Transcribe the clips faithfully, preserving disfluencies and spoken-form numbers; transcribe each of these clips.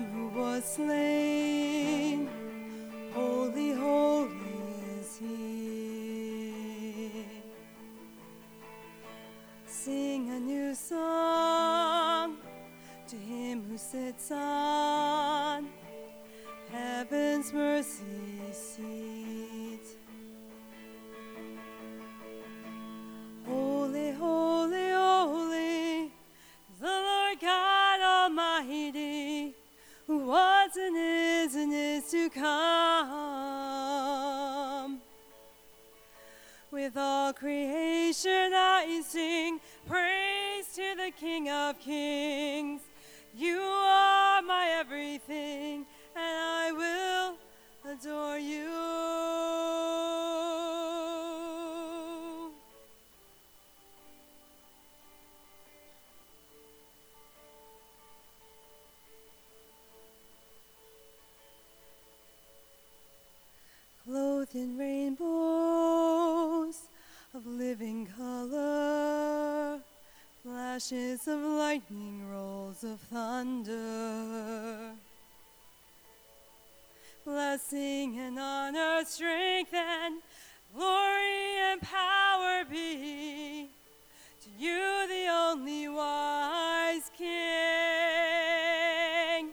who was slain. Holy, holy is he. Sing a new song to him who sits on heaven's mercy seat. Holy, holy, holy is the Lord God Almighty, who was and is and is to come. With all creation I sing praise to the King of Kings. You are my everything, and I will adore you. Clothed in rainbows of living color, flashes of lightning, rolls of thunder. Blessing and honor, strength and glory and power be to you, the only wise King.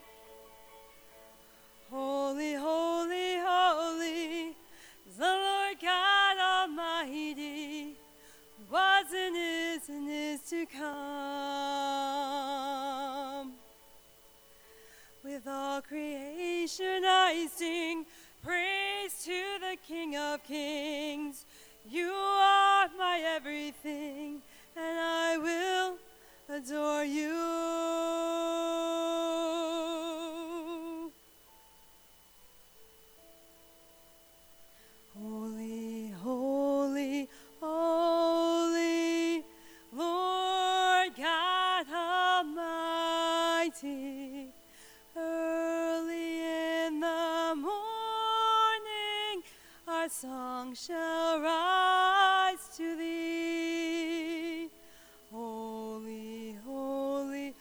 Holy, holy, holy is the Lord God Almighty, who was and is and is to come. With all creation I sing praise to the King of Kings. You are my everything, and I will adore you. Holy, holy, holy, Lord God Almighty. Early in the morning our song shall rise to thee. Holy, holy,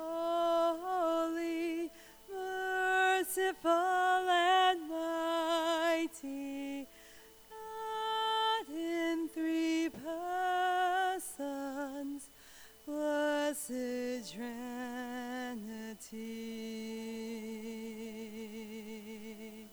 holy, merciful and mighty, God in three persons, blessed Trinity.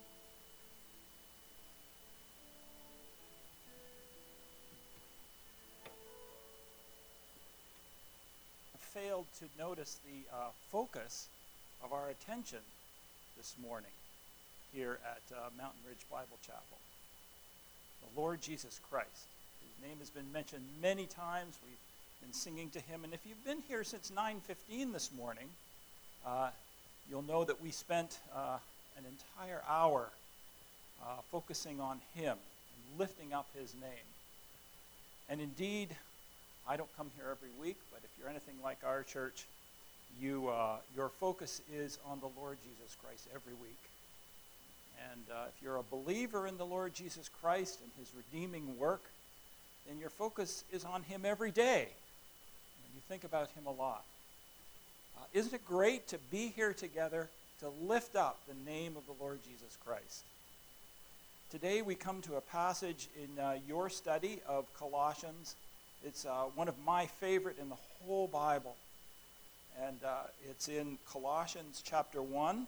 Failed to notice the uh, focus of our attention this morning here at uh, Mountain Ridge Bible Chapel. The Lord Jesus Christ, whose name has been mentioned many times. We've been singing to him, and if you've been here since nine fifteen this morning, uh, you'll know that we spent uh, an entire hour uh, focusing on him and lifting up his name. And indeed, I don't come here every week, but if you're anything like our church, you uh, your focus is on the Lord Jesus Christ every week. And uh, if you're a believer in the Lord Jesus Christ and his redeeming work, then your focus is on him every day. And you think about him a lot. Uh, isn't it great to be here together to lift up the name of the Lord Jesus Christ? Today we come to a passage in uh, your study of Colossians. It's uh, one of my favorite in the whole Bible. And uh, it's in Colossians chapter one.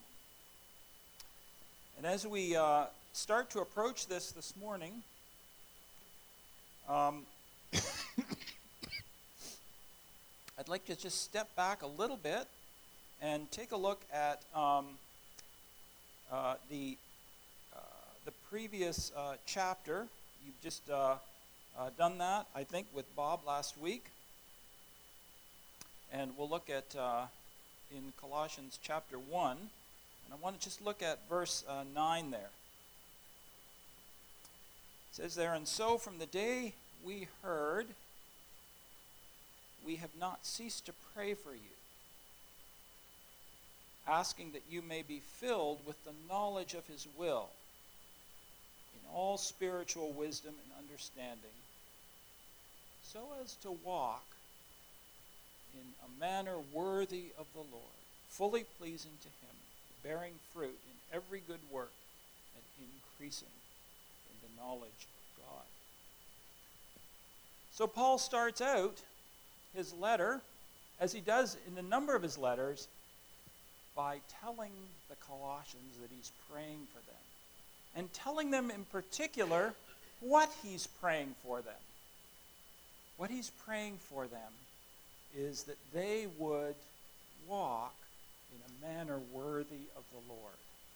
And as we uh, start to approach this this morning, um, I'd like to just step back a little bit and take a look at um, uh, the uh, the previous uh, chapter. You've just uh, uh, done that, I think, with Bob last week. And we'll look at uh, in Colossians chapter one. And I want to just look at verse uh, nine there. It says there, "And so from the day we heard, we have not ceased to pray for you, asking that you may be filled with the knowledge of his will, in all spiritual wisdom and understanding, so as to walk in a manner worthy of the Lord, fully pleasing to him, bearing fruit in every good work and increasing in the knowledge of God. So Paul starts out his letter, as he does in a number of his letters, by telling the Colossians that he's praying for them, and telling them in particular what he's praying for them. What he's praying for them is that they would walk in a manner worthy of the Lord.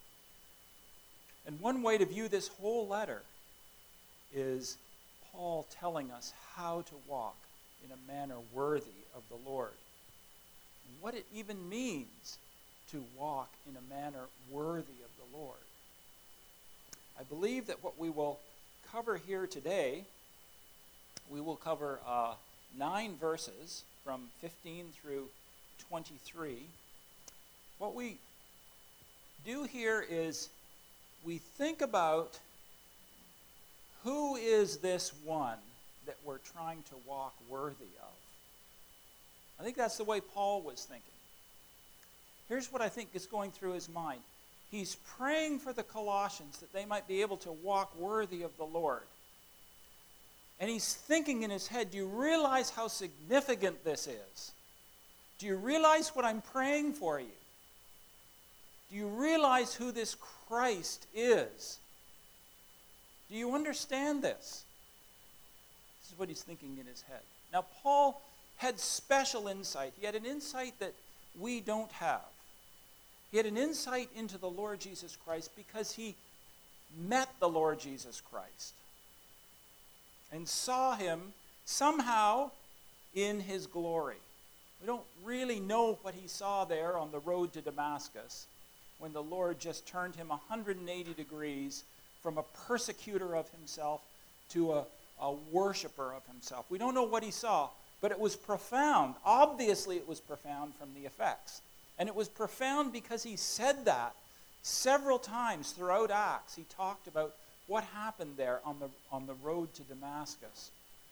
And one way to view this whole letter is Paul telling us how to walk in a manner worthy of the Lord. And what it even means to walk in a manner worthy of the Lord. I believe that what we will cover here today, we will cover uh, nine verses from fifteen through twenty-three. What we do here is we think about who is this one that we're trying to walk worthy of. I think that's the way Paul was thinking. Here's what I think is going through his mind. He's praying for the Colossians that they might be able to walk worthy of the Lord. And he's thinking in his head, do you realize how significant this is? Do you realize what I'm praying for you? Do you realize who this Christ is? Do you understand this? This is what he's thinking in his head. Now, Paul had special insight. He had an insight that we don't have. He had an insight into the Lord Jesus Christ because he met the Lord Jesus Christ and saw him somehow in his glory. We don't really know what he saw there on the road to Damascus when the Lord just turned him one hundred eighty degrees from a persecutor of himself to a, a worshiper of himself. We don't know what he saw, but it was profound. Obviously, it was profound from the effects. And it was profound because he said that several times throughout Acts. He talked about what happened there on the, on the road to Damascus.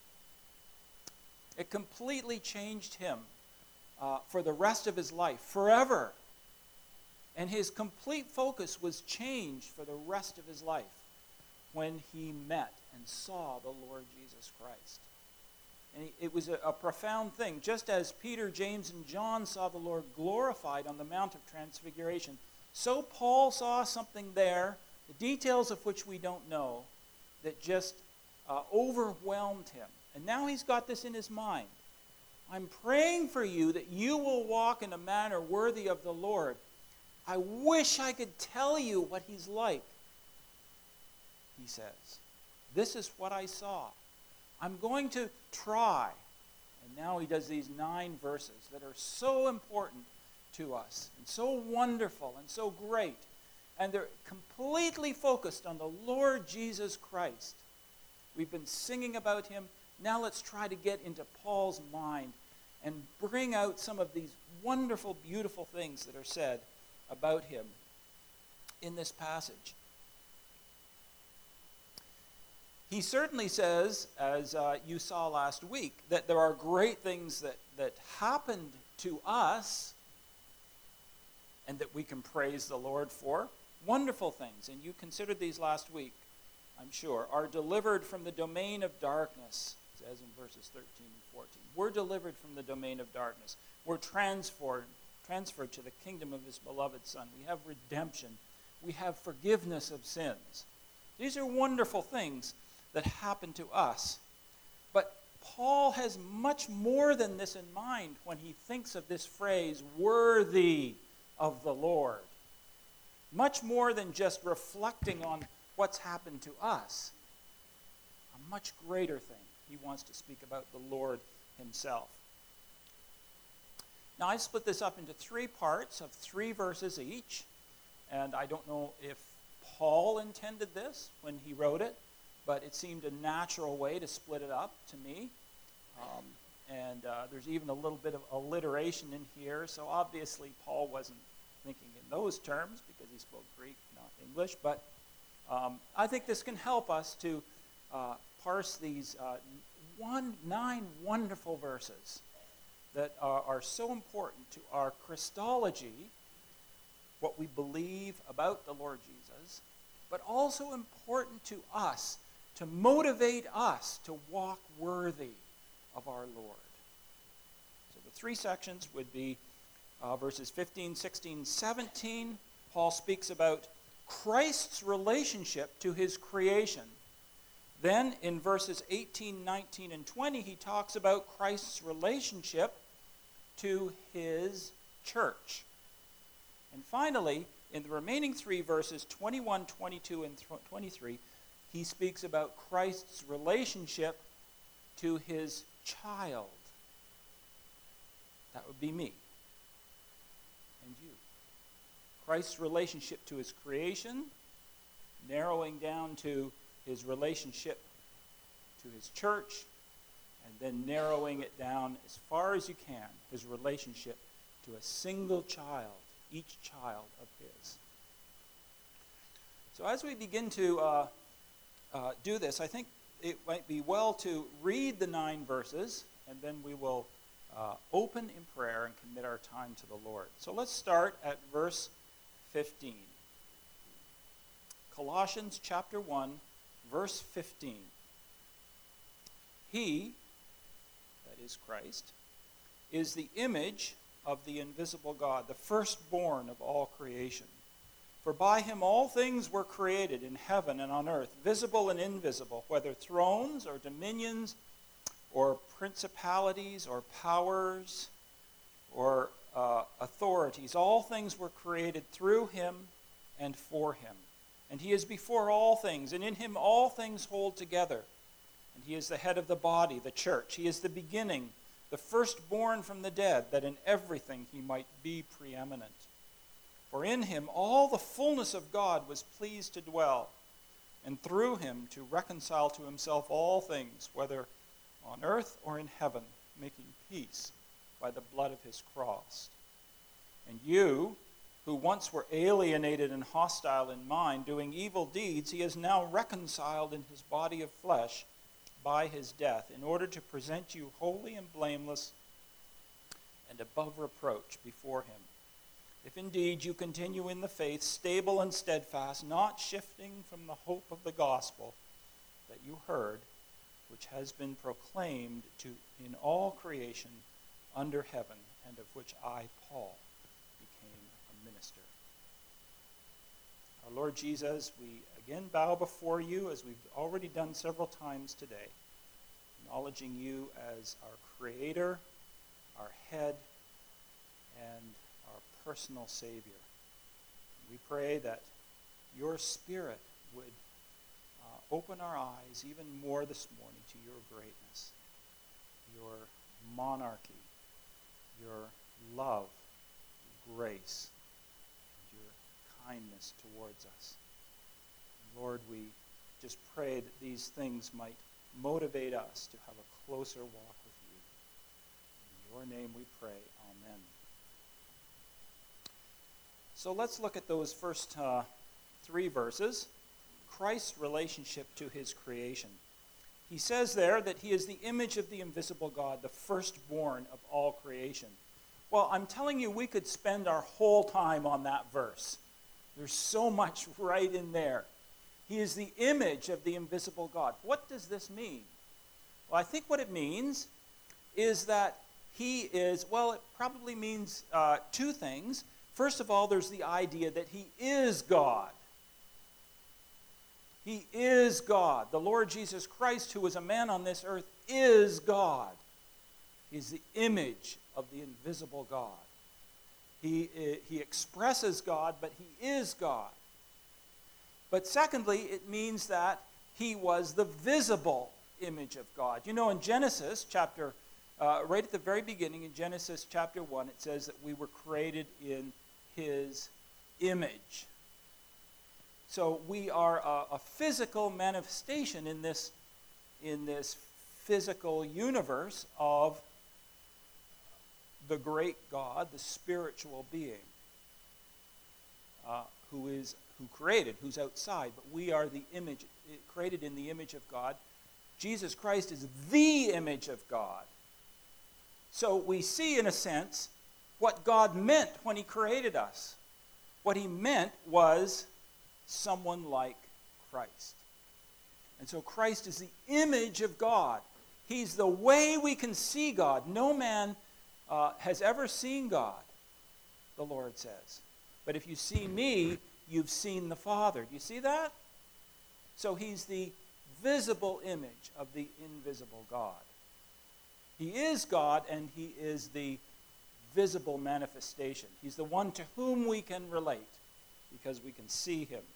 It completely changed him uh, for the rest of his life, forever. And his complete focus was changed for the rest of his life when he met and saw the Lord Jesus Christ. And it was a, a profound thing. Just as Peter, James, and John saw the Lord glorified on the Mount of Transfiguration, so Paul saw something there, the details of which we don't know, that just uh, overwhelmed him. And now he's got this in his mind. I'm praying for you that you will walk in a manner worthy of the Lord. I wish I could tell you what he's like, he says. This is what I saw. I'm going to try. And now he does these nine verses that are so important to us and so wonderful and so great. And they're completely focused on the Lord Jesus Christ. We've been singing about him. Now let's try to get into Paul's mind and bring out some of these wonderful, beautiful things that are said about him in this passage. He certainly says, as uh, you saw last week, that there are great things that, that happened to us and that we can praise the Lord for. Wonderful things, and you considered these last week, I'm sure, are delivered from the domain of darkness, it says in verses thirteen and fourteen. We're delivered from the domain of darkness. We're transferred, transferred to the kingdom of his beloved Son. We have redemption. We have forgiveness of sins. These are wonderful things that happen to us. But Paul has much more than this in mind when he thinks of this phrase, worthy of the Lord. Much more than just reflecting on what's happened to us. A much greater thing. He wants to speak about the Lord himself. Now, I've split this up into three parts of three verses each. And I don't know if Paul intended this when he wrote it, but it seemed a natural way to split it up to me. Um, and uh, there's even a little bit of alliteration in here, so obviously Paul wasn't thinking in those terms because he spoke Greek, not English. But um, I think this can help us to uh, parse these uh, one, nine wonderful verses that are, are so important to our Christology, what we believe about the Lord Jesus, but also important to us to motivate us to walk worthy of our Lord. So the three sections would be uh, verses fifteen, sixteen, seventeen. Paul speaks about Christ's relationship to his creation. Then in verses eighteen, nineteen, and twenty, he talks about Christ's relationship to his church. And finally, in the remaining three verses, twenty-one, twenty-two, and twenty-three, he speaks about Christ's relationship to his child. That would be me and you. Christ's relationship to his creation, narrowing down to his relationship to his church, and then narrowing it down as far as you can, his relationship to a single child, each child of his. So as we begin to uh, uh, do this, I think it might be well to read the nine verses, and then we will uh, open in prayer and commit our time to the Lord. So let's start at verse fifteen. Colossians chapter one, verse fifteen. He, that is Christ, is the image of the invisible God, the firstborn of all creation. For by him all things were created in heaven and on earth, visible and invisible, whether thrones or dominions or principalities or powers or uh, authorities. All things were created through him and for him. And he is before all things, and in him all things hold together. And he is the head of the body, the church. He is the beginning, the firstborn from the dead, that in everything he might be preeminent. For in him all the fullness of God was pleased to dwell, and through him to reconcile to himself all things, whether on earth or in heaven, making peace by the blood of his cross. And you, who once were alienated and hostile in mind, doing evil deeds, he is now reconciled in his body of flesh by his death, in order to present you holy and blameless and above reproach before him. If indeed you continue in the faith, stable and steadfast, not shifting from the hope of the gospel that you heard, which has been proclaimed to in all creation under heaven, and of which I, Paul, became a minister. Our Lord Jesus, we again bow before you, as we've already done several times today, acknowledging you as our creator, our head, and our personal Savior. We pray that your Spirit would uh, open our eyes even more this morning to your greatness, your monarchy, your love, grace, and your kindness towards us. And Lord, we just pray that these things might motivate us to have a closer walk with you. In your name we pray. Amen. So let's look at those first uh, three verses. Christ's relationship to his creation. He says there that he is the image of the invisible God, the firstborn of all creation. Well, I'm telling you, we could spend our whole time on that verse. There's so much right in there. He is the image of the invisible God. What does this mean? Well, I think what it means is that he is, well, it probably means uh, two things. First of all, there's the idea that he is God. He is God. The Lord Jesus Christ, who was a man on this earth, is God. He is the image of the invisible God. He, he expresses God, but he is God. But secondly, it means that he was the visible image of God. You know, in Genesis chapter, uh, right at the very beginning, in Genesis chapter one, it says that we were created in his image. So we are a, a physical manifestation in this, in this physical universe of the great God, the spiritual being, uh, who is who created, who's outside. But we are the image, created in the image of God. Jesus Christ is the image of God. So we see, in a sense, what God meant when he created us. What he meant was someone like Christ. And so Christ is the image of God. He's the way we can see God. No man uh, has ever seen God, the Lord says. But if you see me, you've seen the Father. Do you see that? So he's the visible image of the invisible God. He is God, and he is the visible manifestation. He's the one to whom we can relate because we can see him.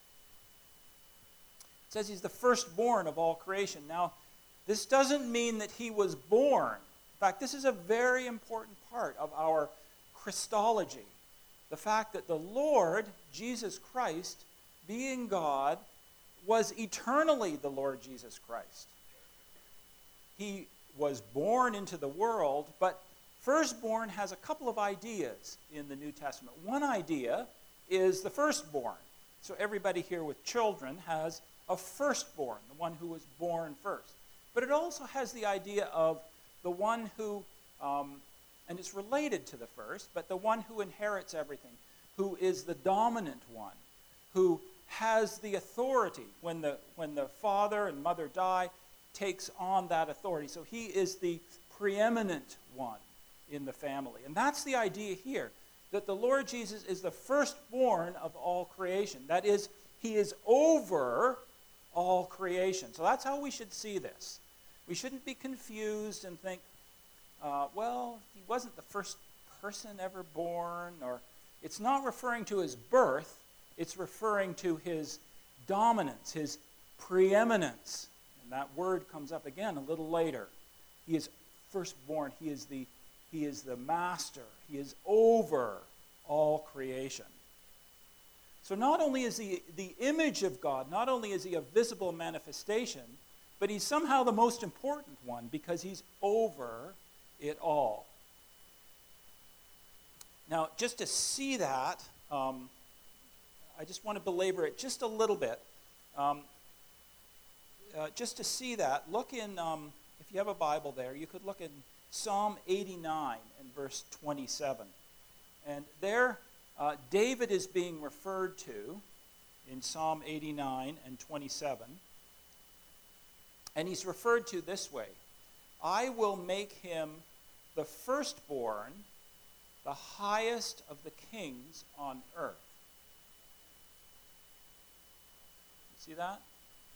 It says he's the firstborn of all creation. Now, this doesn't mean that he was born. In fact, this is a very important part of our Christology. The fact that the Lord, Jesus Christ, being God, was eternally the Lord Jesus Christ. He was born into the world, but firstborn has a couple of ideas in the New Testament. One idea is the firstborn. So everybody here with children has a firstborn, the one who was born first. But it also has the idea of the one who, um, and it's related to the first, but the one who inherits everything, who is the dominant one, who has the authority when the, when the father and mother die, takes on that authority. So he is the preeminent one in the family. And that's the idea here, that the Lord Jesus is the firstborn of all creation. That is, he is over all creation. So that's how we should see this. We shouldn't be confused and think, uh, well, he wasn't the first person ever born, or it's not referring to his birth, it's referring to his dominance, his preeminence. And that word comes up again a little later. He is firstborn. He is the, he is the master. He is over all creation. So not only is he the image of God, not only is he a visible manifestation, but he's somehow the most important one because he's over it all. Now, just to see that, um, I just want to belabor it just a little bit. Um, uh, just to see that, look in, um, if you have a Bible there, you could look in Psalm eighty-nine and verse twenty-seven. And there, uh, David is being referred to in Psalm eighty-nine and twenty-seven. And he's referred to this way: I will make him the firstborn, the highest of the kings on earth. You see that?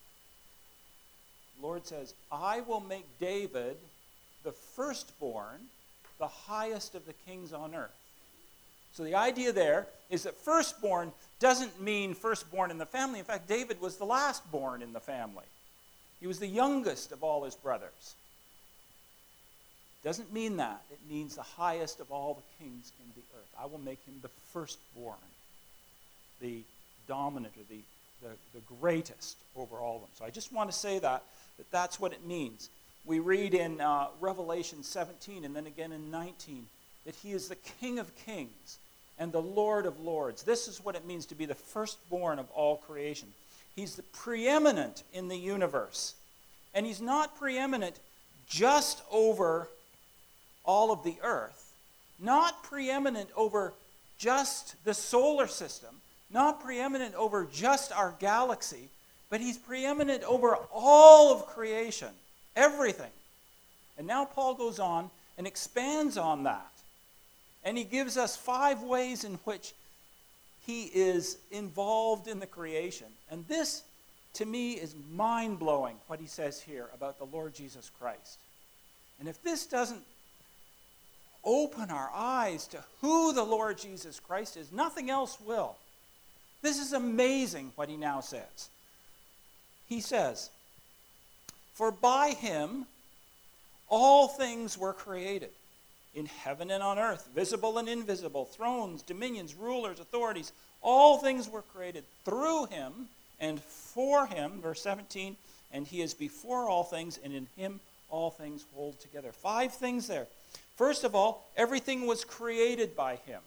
The Lord says, I will make David the firstborn, the highest of the kings on earth. So the idea there is that firstborn doesn't mean firstborn in the family. In fact, David was the lastborn in the family. He was the youngest of all his brothers. Doesn't mean that. It means the highest of all the kings in the earth. I will make him the firstborn, the dominant, or the, the, the greatest over all of them. So I just want to say that, that that's what it means. We read in uh, Revelation seventeen and then again in nineteen that he is the King of kings and the Lord of lords. This is what it means to be the firstborn of all creation. He's the preeminent in the universe. And he's not preeminent just over all of the earth, not preeminent over just the solar system, not preeminent over just our galaxy, but he's preeminent over all of creation, everything. And now Paul goes on and expands on that. And he gives us five ways in which he is involved in the creation. And this, to me, is mind-blowing, what he says here about the Lord Jesus Christ. And if this doesn't open our eyes to who the Lord Jesus Christ is, nothing else will. This is amazing what he now says. He says, for by him all things were created, in heaven and on earth, visible and invisible, thrones, dominions, rulers, authorities. All things were created through him and for him, verse seventeen, and he is before all things, and in him all things hold together. Five things there. First of all, everything was created by him.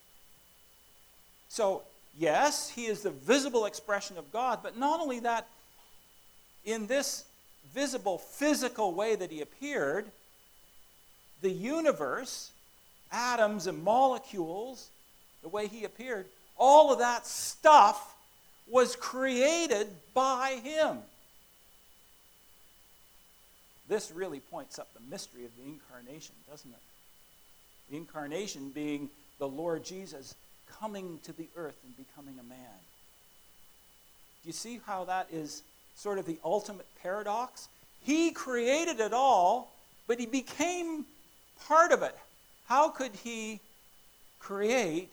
So, yes, he is the visible expression of God, but not only that, in this visible, physical way that he appeared, the universe, atoms and molecules, the way he appeared, all of that stuff was created by him. This really points up the mystery of the incarnation, doesn't it? The incarnation being the Lord Jesus coming to the earth and becoming a man. Do you see how that is sort of the ultimate paradox? He created it all, but he became part of it. How could he create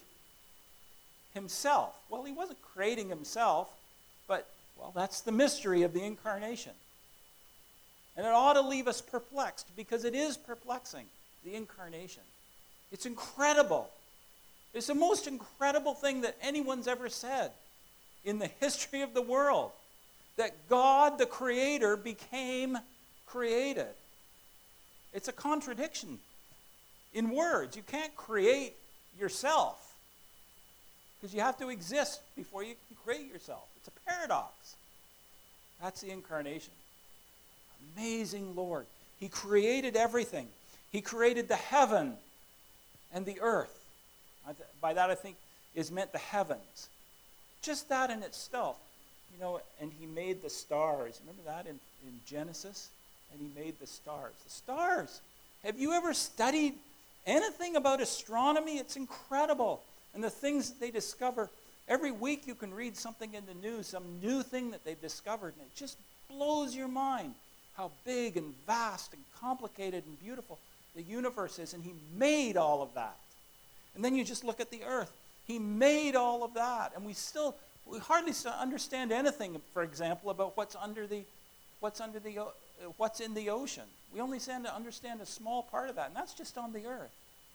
himself? Well, he wasn't creating himself, but, well, that's the mystery of the incarnation. And it ought to leave us perplexed, because it is perplexing, the incarnation. It's incredible. It's the most incredible thing that anyone's ever said in the history of the world. That God, the Creator, became created. It's a contradiction in words. You can't create yourself, because you have to exist before you can create yourself. It's a paradox. That's the incarnation. Amazing Lord. He created everything. He created the heaven and the earth. By that, I think, is meant the heavens. Just that in itself. You know, and he made the stars. Remember that in, in Genesis? And he made the stars. The stars. Have you ever studied anything about astronomy? It's incredible. And the things that they discover. Every week you can read something in the news, some new thing that they've discovered, and it just blows your mind how big and vast and complicated and beautiful the universe is. And he made all of that. And then you just look at the earth. He made all of that. And we still, we hardly understand anything, for example, about what's under the, what's under the, uh, what's in the ocean. We only stand to understand a small part of that, and that's just on the earth.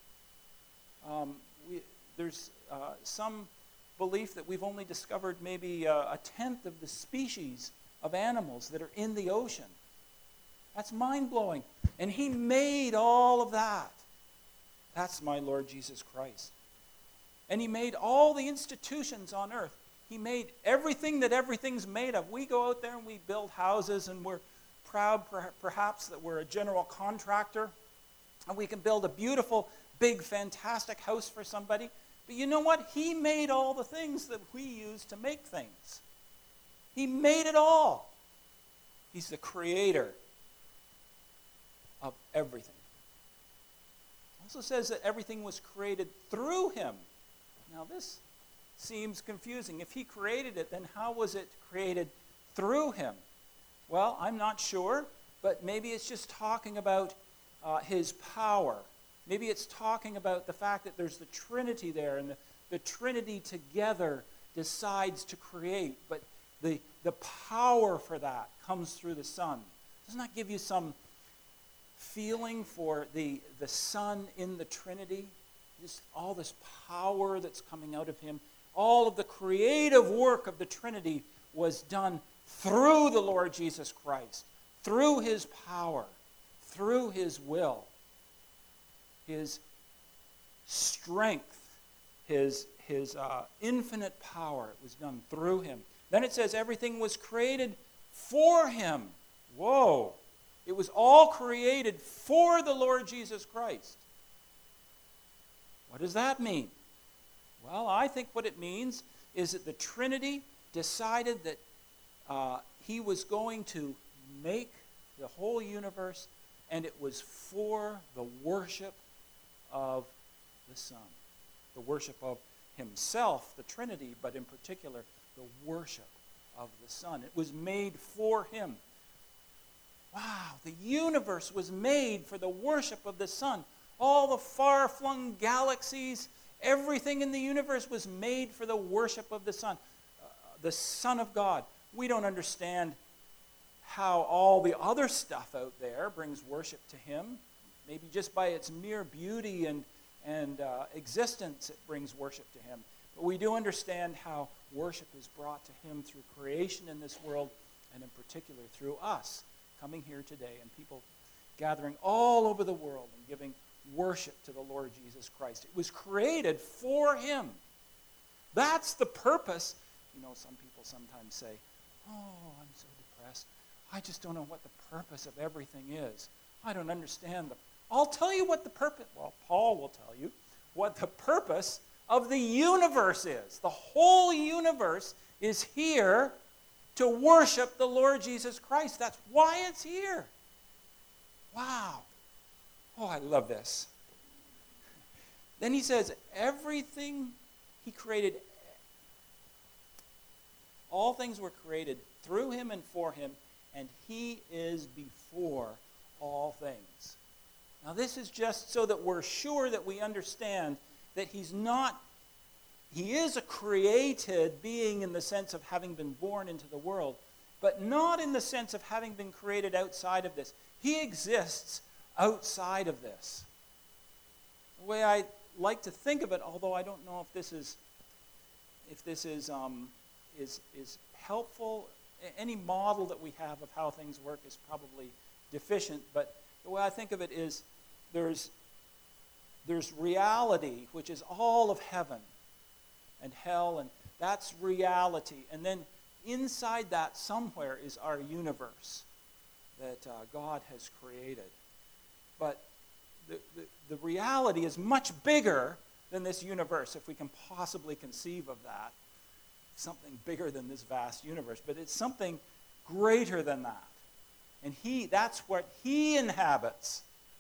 Um, we, there's uh, some belief that we've only discovered maybe uh, a tenth of the species of animals that are in the ocean. That's mind-blowing. And he made all of that. That's my Lord Jesus Christ. And he made all the institutions on earth. He made everything that everything's made of. We go out there and we build houses, and we're proud perhaps that we're a general contractor, and we can build a beautiful, big, fantastic house for somebody. But you know what? He made all the things that we use to make things. He made it all. He's the creator of everything. It also says that everything was created through him. Now this seems confusing. If he created it, then how was it created through him? Well, I'm not sure, but maybe it's just talking about uh, his power. Maybe it's talking about the fact that there's the Trinity there, and the, the Trinity together decides to create. But the, the power for that comes through the Son. Doesn't that give you some feeling for the, the Son in the Trinity? Just all this power that's coming out of him. All of the creative work of the Trinity was done through the Lord Jesus Christ, through his power, through his will, his strength, his, his uh, infinite power. It was done through him. Then it says everything was created for him. Whoa. It was all created for the Lord Jesus Christ. What does that mean? Well, I think what it means is that the Trinity decided that uh, he was going to make the whole universe, and it was for the worship of the Son. The worship of himself, the Trinity, but in particular, the worship of the Son. It was made for him. Wow, the universe was made for the worship of the Son. All the far-flung galaxies, everything in the universe was made for the worship of the Son. Uh, the Son of God. We don't understand how all the other stuff out there brings worship to him. Maybe just by its mere beauty and, and uh, existence it brings worship to him. But we do understand how worship is brought to him through creation in this world, and in particular through us coming here today and people gathering all over the world and giving worship to the Lord Jesus Christ. It was created for him. That's the purpose. You know, some people sometimes say, oh, I'm so depressed. I just don't know what the purpose of everything is. I don't understand. The, I'll tell you what the purpose, well, Paul will tell you what the purpose of the universe is. The whole universe is here to worship the Lord Jesus Christ. That's why it's here. Wow. Oh, I love this. Then he says, everything he created, all things were created through him and for him, and he is before all things. Now this is just so that we're sure that we understand that he's not, he is a created being in the sense of having been born into the world, but not in the sense of having been created outside of this. He exists outside of this. The way I like to think of it, although I don't know if this is, if this is, um, is, is helpful, any model that we have of how things work is probably deficient, but the way I think of it is there's, there's reality, which is all of heaven and hell, and that's reality. And then inside that somewhere is our universe that uh, God has created. But the, the, the reality is much bigger than this universe, if we can possibly conceive of that. Something bigger than this vast universe, but it's something greater than that. And he, that's what he inhabits.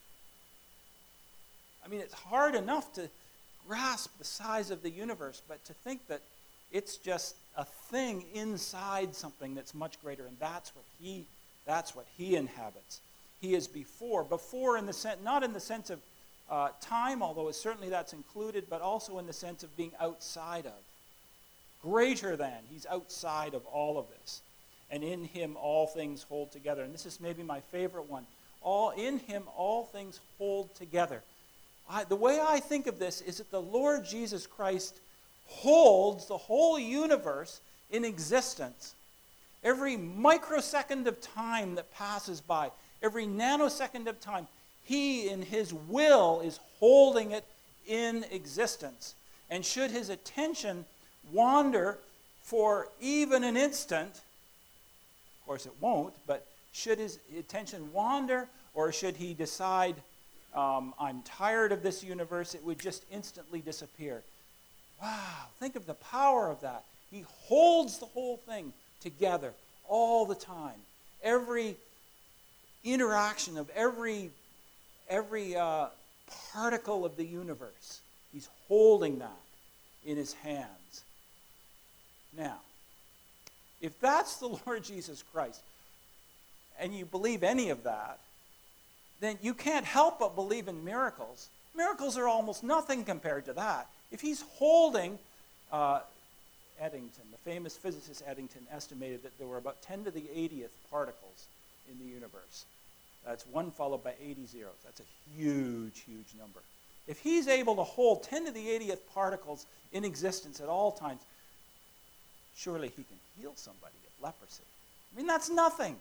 I mean, it's hard enough to grasp the size of the universe, but to think that it's just a thing inside something that's much greater, and that's what he, that's what he inhabits. He is before, before in the sense, not in the sense of uh, time, although certainly that's included, but also in the sense of being outside of. Greater than, he's outside of all of this. And in him all things hold together. And this is maybe my favorite one. All in him all things hold together. I, the way I think of this is that the Lord Jesus Christ holds the whole universe in existence. Every microsecond of time that passes by, every nanosecond of time, he in his will is holding it in existence. And should his attention wander for even an instant, of course it won't, but should his attention wander, or should he decide, um, I'm tired of this universe, it would just instantly disappear. Wow, think of the power of that. He holds the whole thing together all the time. Every interaction of every, every uh, particle of the universe, he's holding that in his hands. Now, if that's the Lord Jesus Christ, and you believe any of that, then you can't help but believe in miracles. Miracles are almost nothing compared to that. If he's holding, uh, Eddington, the famous physicist Eddington, estimated that there were about ten to the eightieth particles in the universe. That's one followed by eighty zeros. That's a huge, huge number. If he's able to hold ten to the eightieth particles in existence at all times, surely he can heal somebody of leprosy. I mean, that's nothing.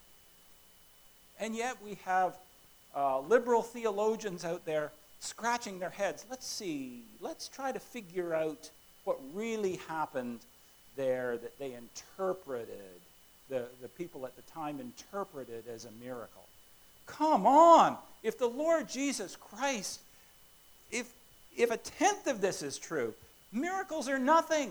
And yet we have uh, liberal theologians out there scratching their heads. Let's see, let's try to figure out what really happened there that they interpreted, the, the people at the time interpreted as a miracle. Come on! If the Lord Jesus Christ, if, if a tenth of this is true, miracles are nothing.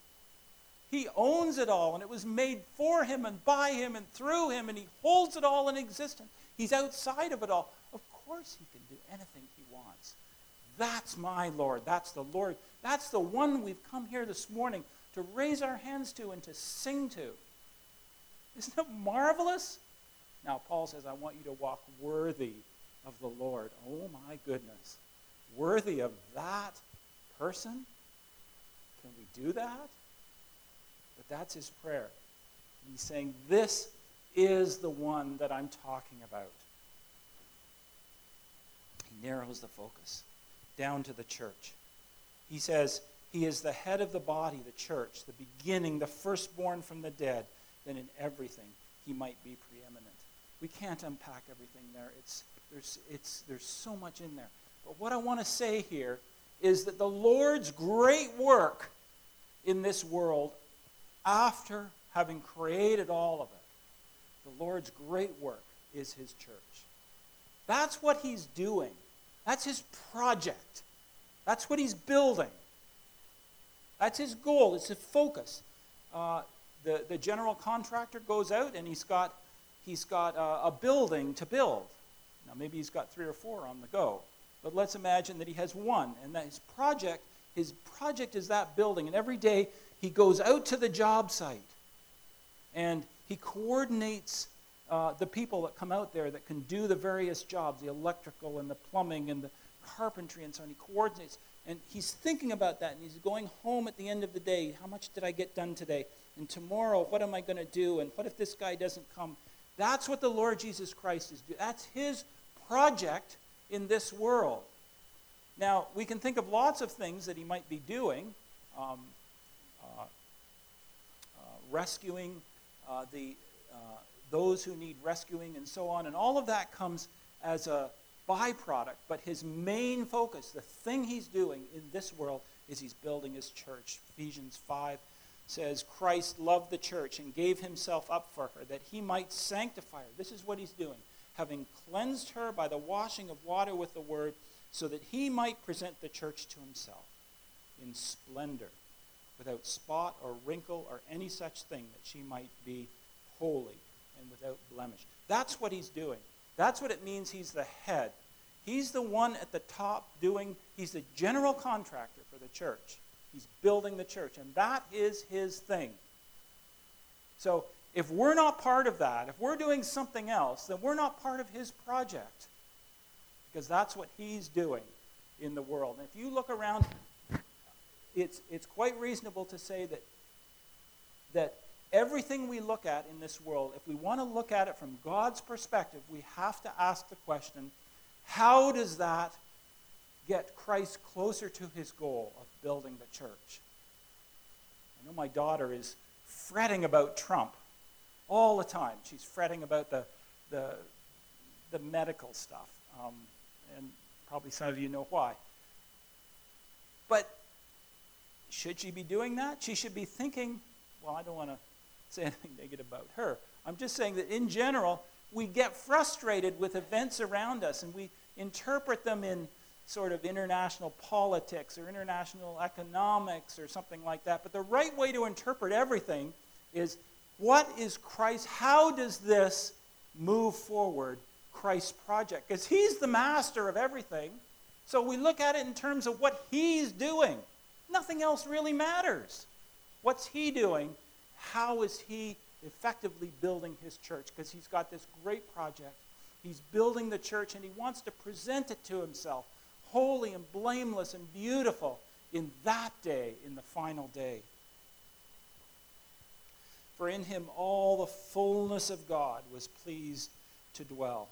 He owns it all, and it was made for him and by him and through him, and he holds it all in existence. He's outside of it all. Of course he can do anything he wants. That's my Lord. That's the Lord. That's the one we've come here this morning to raise our hands to and to sing to. Isn't it marvelous? Now, Paul says, I want you to walk worthy of the Lord. Oh, my goodness. Worthy of that person? Can we do that? But that's his prayer. He's saying, this is the one that I'm talking about. He narrows the focus down to the church. He says, he is the head of the body, the church, the beginning, the firstborn from the dead, that in everything he might be preeminent. We can't unpack everything there. It's, there's, it's, there's so much in there. But what I want to say here is that the Lord's great work in this world, after having created all of it, the Lord's great work is his church. That's what he's doing. That's his project. That's what he's building. That's his goal. It's his focus. Uh, the, the general contractor goes out and he's got, he's got a, a building to build. Now maybe he's got three or four on the go. But let's imagine that he has one, and that his project, his project is that building. And every day he goes out to the job site and he coordinates uh, the people that come out there that can do the various jobs, the electrical and the plumbing and the carpentry and so on. He coordinates, and he's thinking about that, and he's going home at the end of the day. How much did I get done today? And tomorrow, what am I going to do? And what if this guy doesn't come? That's what the Lord Jesus Christ is doing. That's his project in this world. Now, we can think of lots of things that he might be doing. Um, uh, uh, rescuing uh, the uh, those who need rescuing and so on. And all of that comes as a byproduct. But his main focus, the thing he's doing in this world, is he's building his church. Ephesians five says, Christ loved the church and gave himself up for her, that he might sanctify her. This is what he's doing. Having cleansed her by the washing of water with the word, so that he might present the church to himself in splendor, without spot or wrinkle or any such thing, that she might be holy and without blemish. That's what he's doing. That's what it means he's the head. He's the one at the top doing, he's the general contractor for the church. He's building the church, and that is his thing. So if we're not part of that, if we're doing something else, then we're not part of his project, because that's what he's doing in the world. And if you look around, it's it's quite reasonable to say that that everything we look at in this world, if we want to look at it from God's perspective, we have to ask the question, how does that get Christ closer to his goal of building the church? I know my daughter is fretting about Trump all the time. She's fretting about the the, the medical stuff. Um, and probably some of you know why. But should she be doing that? She should be thinking, well, I don't want to say anything negative about her. I'm just saying that in general, we get frustrated with events around us, and we interpret them in sort of international politics or international economics or something like that. But the right way to interpret everything is, what is Christ? How does this move forward Christ's project? Because he's the master of everything. So we look at it in terms of what he's doing. Nothing else really matters. What's he doing? How is he effectively building his church? Because he's got this great project. He's building the church, and he wants to present it to himself, holy and blameless and beautiful, in that day, in the final day. For in him all the fullness of God was pleased to dwell,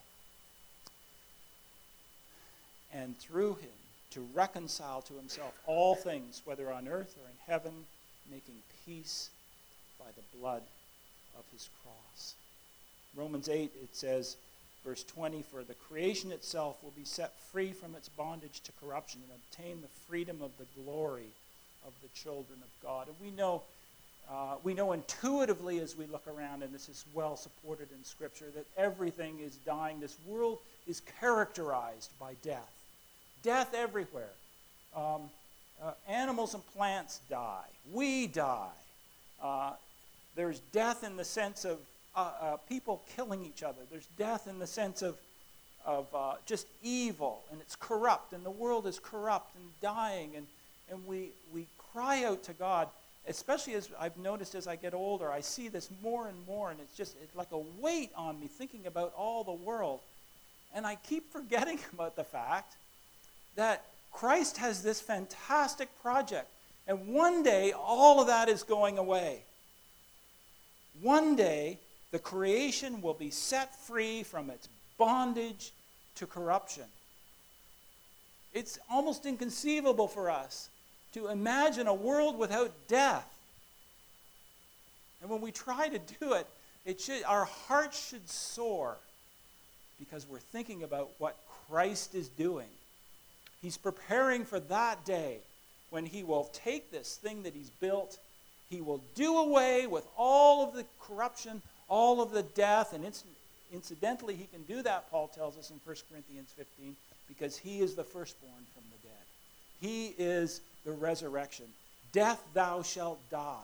and through him to reconcile to himself all things, whether on earth or in heaven, making peace by the blood of his cross. Romans eight, it says, verse twenty, for the creation itself will be set free from its bondage to corruption and obtain the freedom of the glory of the children of God. And we know, uh, we know intuitively as we look around, and this is well supported in Scripture, that everything is dying. This world is characterized by death. Death everywhere. Um, uh, animals and plants die. We die. Uh, there's death in the sense of uh, uh, people killing each other. There's death in the sense of, of uh, just evil, and it's corrupt, and the world is corrupt and dying, and, and we, we cry out to God, especially as I've noticed as I get older. I see this more and more, and it's just it's like a weight on me thinking about all the world. And I keep forgetting about the fact that Christ has this fantastic project. And one day, all of that is going away. One day, the creation will be set free from its bondage to corruption. It's almost inconceivable for us to imagine a world without death. And when we try to do it, it should, our hearts should soar, because we're thinking about what Christ is doing. He's preparing for that day when he will take this thing that he's built, he will do away with all of the corruption, all of the death, and inc- incidentally, he can do that, Paul tells us in First Corinthians fifteen, because he is the firstborn from the dead. He is the resurrection. Death, thou shalt die,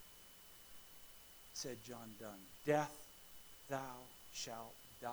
said John Donne. Death, thou shalt die.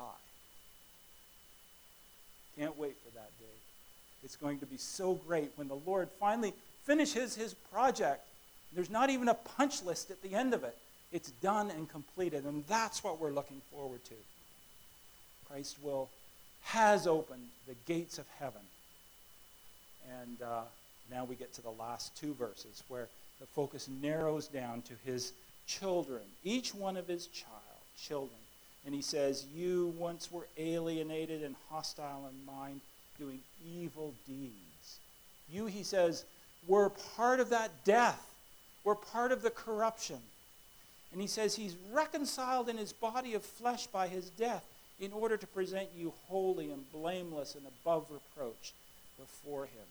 Can't wait for that day. It's going to be so great when the Lord finally finishes his project. There's not even a punch list at the end of it. It's done and completed, and that's what we're looking forward to. Christ will has opened the gates of heaven. And uh, now we get to the last two verses where the focus narrows down to his children, each one of his child, children. And he says, you once were alienated and hostile in mind, doing evil deeds. You, he says, were part of that death. We're part of the corruption. And he says he's reconciled in his body of flesh by his death in order to present you holy and blameless and above reproach before him.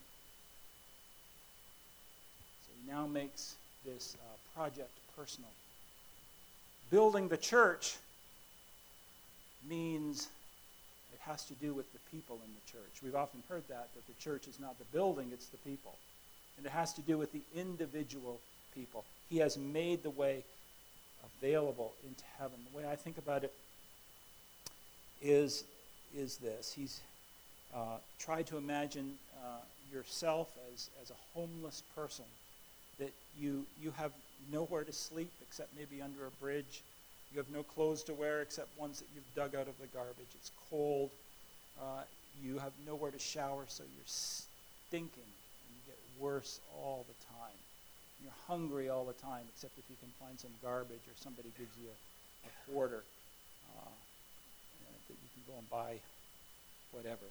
So he now makes this uh, project personal. Building the church means it has to do with the people in the church. We've often heard that, that the church is not the building, it's the people. And it has to do with the individual people. He has made the way available into heaven. The way I think about it is, is this. He's uh, tried to imagine uh, yourself as, as a homeless person, that you, you have nowhere to sleep except maybe under a bridge. You have no clothes to wear except ones that you've dug out of the garbage. It's cold. Uh, you have nowhere to shower, so you're stinking, and you get worse all the time. You're hungry all the time, except if you can find some garbage or somebody gives you a, a quarter uh, that you can go and buy whatever.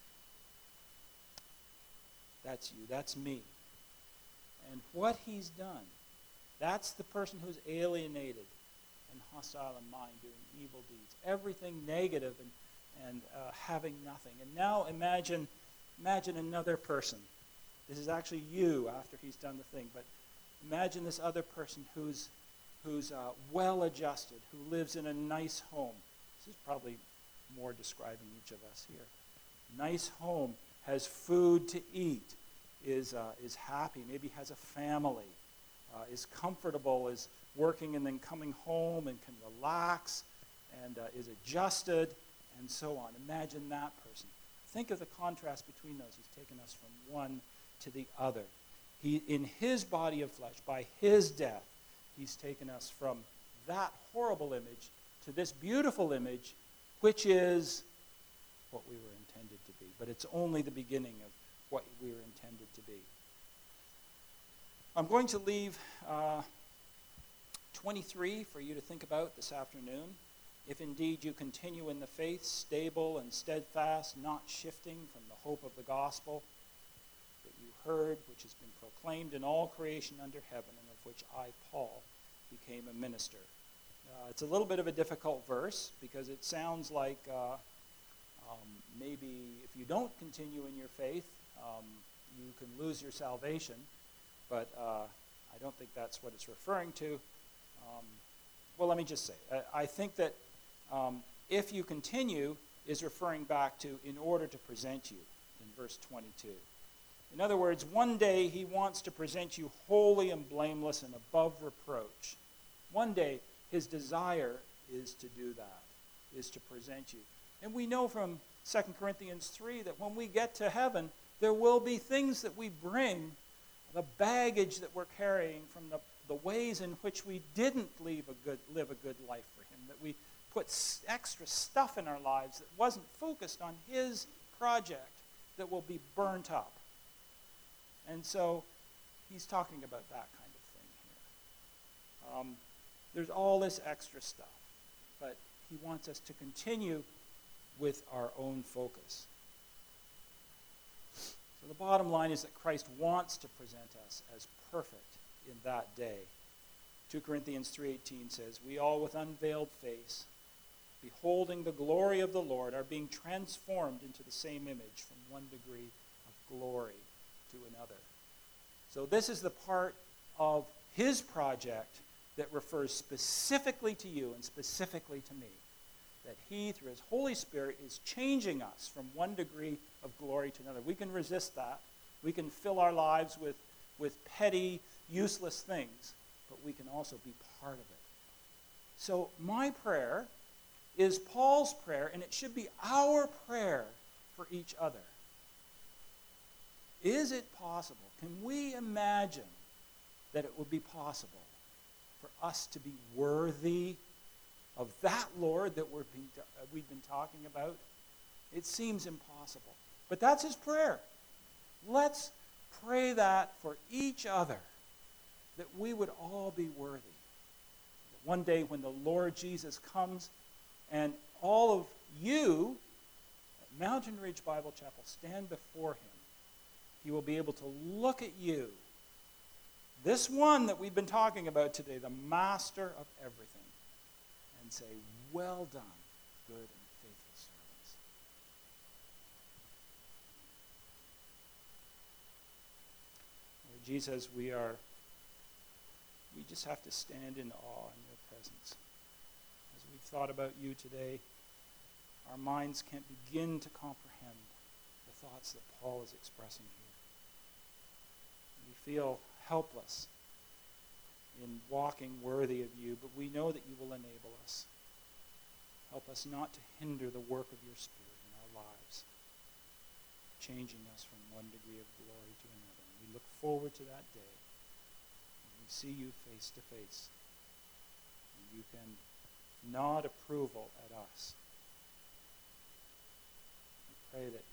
That's you. That's me. And what he's done, that's the person who's alienated and hostile in mind, doing evil deeds. Everything negative and, and uh, having nothing. And now imagine, imagine another person. This is actually you after he's done the thing, but imagine this other person who's, who's uh, well-adjusted, who lives in a nice home. This is probably more describing each of us here. Nice home, has food to eat, is, uh, is happy, maybe has a family, uh, is comfortable, is working and then coming home and can relax and uh, is adjusted and so on. Imagine that person. Think of the contrast between those. He's taken us from one to the other. He, in his body of flesh, by his death, he's taken us from that horrible image to this beautiful image, which is what we were intended to be. But it's only the beginning of what we were intended to be. I'm going to leave uh, twenty-three for you to think about this afternoon. If indeed you continue in the faith, stable and steadfast, not shifting from the hope of the gospel that you heard, which has been proclaimed in all creation under heaven, and of which I, Paul, became a minister. Uh, it's a little bit of a difficult verse because it sounds like uh, um, maybe if you don't continue in your faith, um, you can lose your salvation. But uh, I don't think that's what it's referring to. Um, well, let me just say, I, I think that um, if you continue is referring back to in order to present you in verse twenty-two. In other words, one day he wants to present you holy and blameless and above reproach. One day his desire is to do that, is to present you. And we know from Second Corinthians three that when we get to heaven, there will be things that we bring, the baggage that we're carrying from the, the ways in which we didn't live a good, live a good life for him, that we put s- extra stuff in our lives that wasn't focused on his project, that will be burnt up. And so he's talking about that kind of thing here. Um, there's all this extra stuff, but he wants us to continue with our own focus. So the bottom line is that Christ wants to present us as perfect in that day. Second Corinthians three eighteen says, we all with unveiled face, beholding the glory of the Lord, are being transformed into the same image from one degree of glory to another. So this is the part of his project that refers specifically to you and specifically to me. That he, through his Holy Spirit, is changing us from one degree of glory to another. We can resist that. We can fill our lives with, with petty useless things, but we can also be part of it. So my prayer is Paul's prayer, and it should be our prayer for each other. Is it possible? Can we imagine that it would be possible for us to be worthy of that Lord that we're being, uh, we've been talking about? It seems impossible. But that's his prayer. Let's pray that for each other, that we would all be worthy. That one day when the Lord Jesus comes and all of you at Mountain Ridge Bible Chapel stand before him, he will be able to look at you, this one that we've been talking about today, the master of everything, and say, well done, good and faithful servants. Lord Jesus, we are, we just have to stand in awe in your presence. As we've thought about you today, our minds can't begin to comprehend the thoughts that Paul is expressing here. We feel helpless in walking worthy of you, but we know that you will enable us. Help us not to hinder the work of your Spirit in our lives, changing us from one degree of glory to another. And we look forward to that day when we see you face to face, and you can nod approval at us. We pray that